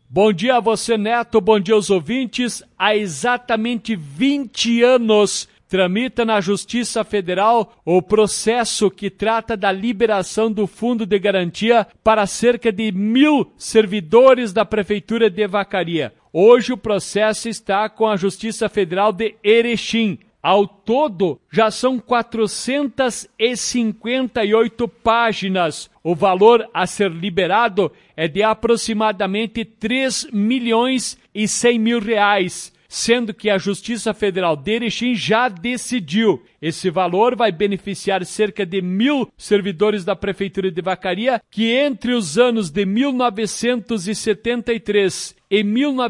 Bom dia a você, Neto, bom dia aos ouvintes. Há exatamente 20 anos tramita na Justiça Federal o processo que trata da liberação do Fundo de Garantia para cerca de 1.000 servidores da Prefeitura de Vacaria. Hoje o processo está com a Justiça Federal de Erechim. Ao todo, já são 458 páginas. O valor a ser liberado é de aproximadamente 3.100.000 reais, sendo que a Justiça Federal de Erechim já decidiu. Esse valor vai beneficiar cerca de 1.000 servidores da Prefeitura de Vacaria que entre os anos de 1973 e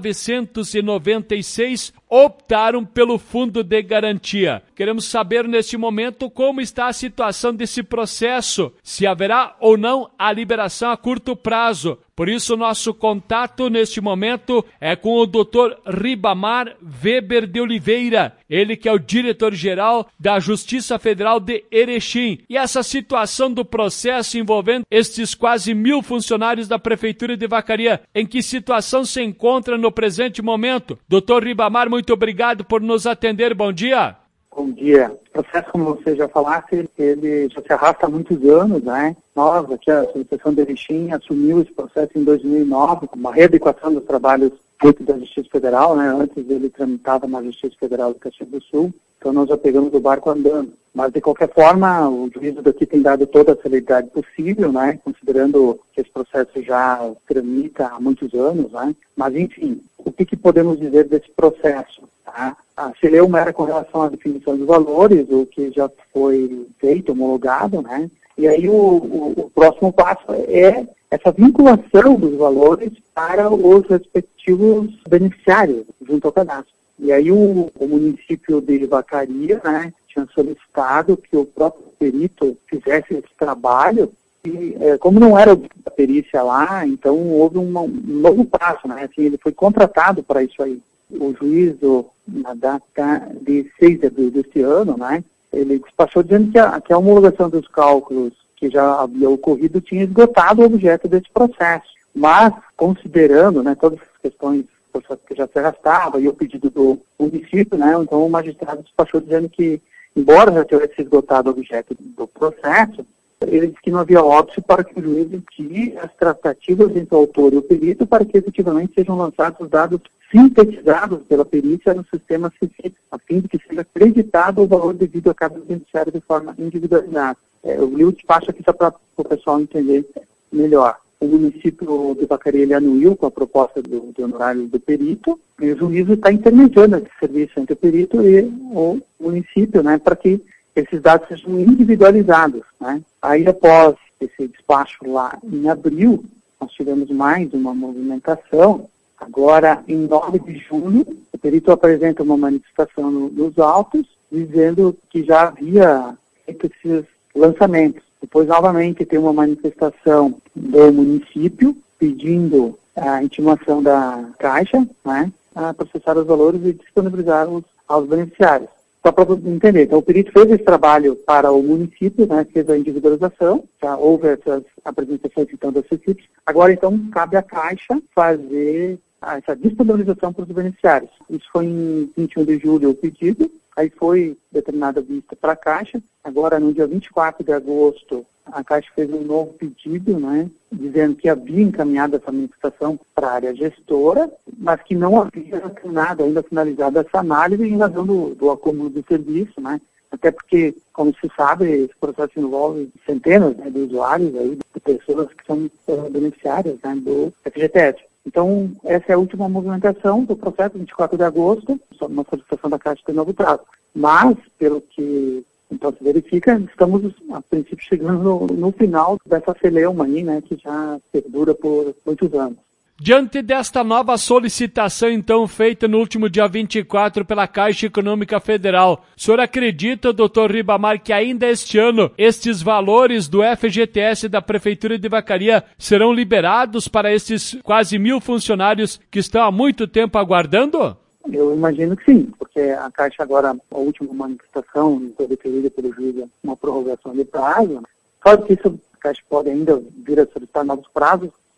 1996 optaram pelo Fundo de Garantia. Queremos saber neste momento como está a situação desse processo, se haverá ou não a liberação a curto prazo. Por isso, nosso contato neste momento é com o Dr. Ribamar Weber de Oliveira, ele que é o diretor-geral da Justiça Federal de Erechim. E essa situação do processo envolvendo estes quase 1.000 funcionários da Prefeitura de Vacaria, em que situação se encontra no presente momento? Dr. Ribamar, muito obrigado por nos atender. Bom dia. Bom dia. O processo, como você já falasse, ele já se arrasta há muitos anos, né? Nós, aqui a Associação de Erechim, assumiu esse processo em 2009, uma readequação dos trabalhos feitos da Justiça Federal, né? Antes ele tramitava na Justiça Federal do Caxias do Sul, então nós já pegamos o barco andando. Mas, de qualquer forma, o juízo daqui tem dado toda a celeridade possível, né? Considerando que esse processo já tramita há muitos anos, né? Mas, enfim, o que podemos dizer desse processo? Tá? A celeuma era com relação à definição dos valores, o que já foi feito, homologado, né? E aí o próximo passo é essa vinculação dos valores para os respectivos beneficiários junto ao cadastro. E aí o município de Vacaria, né, tinha solicitado que o próprio perito fizesse esse trabalho e como não era a perícia lá, então houve um novo prazo, né? Assim, ele foi contratado para isso aí. O juízo, na data de 6 de abril deste ano, né, ele despachou dizendo que a homologação dos cálculos que já havia ocorrido tinha esgotado o objeto desse processo. Mas, considerando, né, todas as questões que já se arrastava e o pedido do município, né, então o magistrado despachou dizendo que, embora já tivesse esgotado o objeto do processo, ele disse que não havia óbice para que o juiz inicie as tratativas entre o autor e o perito para que efetivamente sejam lançados os dados sintetizados pela perícia no sistema CICIP, a fim de que seja acreditado o valor devido a cada beneficiário de forma individualizada. Eu li o despacho aqui só para o pessoal entender melhor. O município de Vacaria ele anuiu com a proposta do honorário do perito, e o juízo está intermediando esse serviço entre o perito e o município, né, para que esses dados sejam individualizados, né. Aí, após esse despacho lá em abril, nós tivemos mais uma movimentação. Agora, em 9 de julho, o perito apresenta uma manifestação nos autos, dizendo que já havia feito esses lançamentos. Depois, novamente, tem uma manifestação do município pedindo a intimação da Caixa, né, a processar os valores e disponibilizá-los aos beneficiários. Só para entender, então o perito fez esse trabalho para o município, né, fez a individualização, já houve essas apresentações então das CICIPs. Agora, então, cabe à Caixa fazer essa disponibilização para os beneficiários. Isso foi em 21 de julho o pedido, aí foi determinada a vista para a Caixa. Agora, no dia 24 de agosto, a Caixa fez um novo pedido, né, dizendo que havia encaminhado essa manifestação para a área gestora, mas que não havia terminado, ainda finalizado essa análise em razão do acúmulo do serviço, né. Até porque, como se sabe, esse processo envolve centenas, né, de usuários, aí, de pessoas que são beneficiárias, né, do FGTS. Então, essa é a última movimentação do processo, 24 de agosto, uma solicitação da Caixa de novo prazo. Mas, pelo que então se verifica, estamos, a princípio, chegando no final dessa celeuma aí, né, que já perdura por muitos anos. Diante desta nova solicitação, então, feita no último dia 24 pela Caixa Econômica Federal, o senhor acredita, doutor Ribamar, que ainda este ano estes valores do FGTS da Prefeitura de Vacaria serão liberados para esses quase 1.000 funcionários que estão há muito tempo aguardando? Eu imagino que sim, porque a Caixa agora, a última manifestação, foi deferida pelo juiz uma prorrogação de prazo. Claro que isso, a Caixa pode ainda vir a solicitar novos prazos,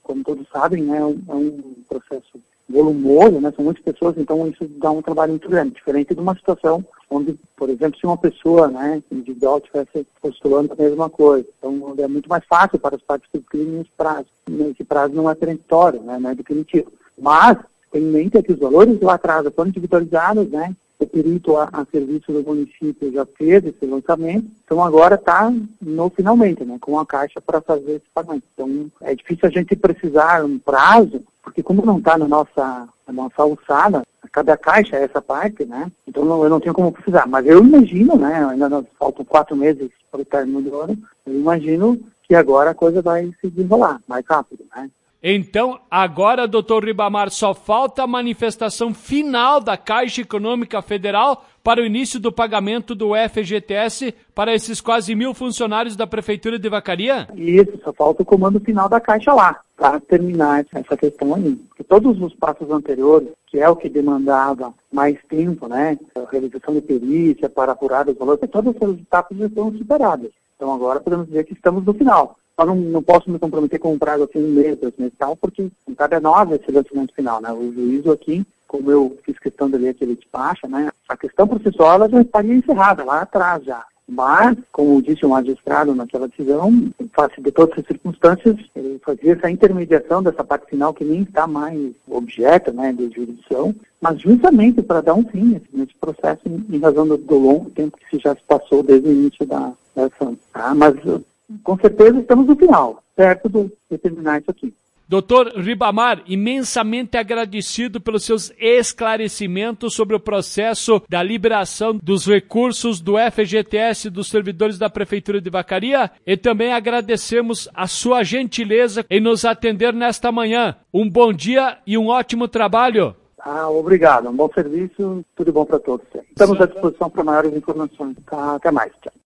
como todos sabem, né, é um processo volumoso, né, são muitas pessoas, então isso dá um trabalho muito grande, diferente de uma situação onde, por exemplo, se uma pessoa, né, individual estivesse postulando a mesma coisa. Então é muito mais fácil para as partes do crime esse prazo. Esse prazo não é peremptório, né, não é definitivo. Mas tem em mente que os valores do atraso foram individualizados, né, o perito a serviço do município já fez esse lançamento, então agora está no finalmente, né, com a Caixa para fazer esse pagamento. Então é difícil a gente precisar um prazo, porque como não está na nossa alçada, cada caixa é essa parte, né, então eu não tenho como precisar. Mas eu imagino, né, ainda nos faltam 4 meses para o término do ano, eu imagino que agora a coisa vai se desenrolar mais rápido, né. Então, agora, doutor Ribamar, só falta a manifestação final da Caixa Econômica Federal para o início do pagamento do FGTS para esses quase 1.000 funcionários da Prefeitura de Vacaria? Isso, só falta o comando final da Caixa lá, para terminar essa questão aí. Porque todos os passos anteriores, que é o que demandava mais tempo, né, a realização de perícia para apurar os valores, todas essas etapas já estão superadas. Então agora podemos dizer que estamos no final. Eu não posso me comprometer com um prazo assim, 1 mês, 2 meses e tal, porque não cabe a nós esse lançamento final, né? O juízo aqui, como eu fiz questão de ler aquele despacho, né? A questão processual ela já estaria encerrada lá atrás já. Mas, como disse o magistrado naquela decisão, em face de todas as circunstâncias, ele fazia essa intermediação dessa parte final que nem está mais objeto, né, de jurisdição, mas justamente para dar um fim nesse processo em razão do longo tempo que já se passou desde o início da ação. Tá? Mas com certeza estamos no final, perto de terminar isso aqui. Doutor Ribamar, imensamente agradecido pelos seus esclarecimentos sobre o processo da liberação dos recursos do FGTS dos servidores da Prefeitura de Vacaria e também agradecemos a sua gentileza em nos atender nesta manhã. Um bom dia e um ótimo trabalho. Obrigado, um bom serviço, tudo bom para todos. Estamos à disposição para maiores informações. Até mais. Tchau.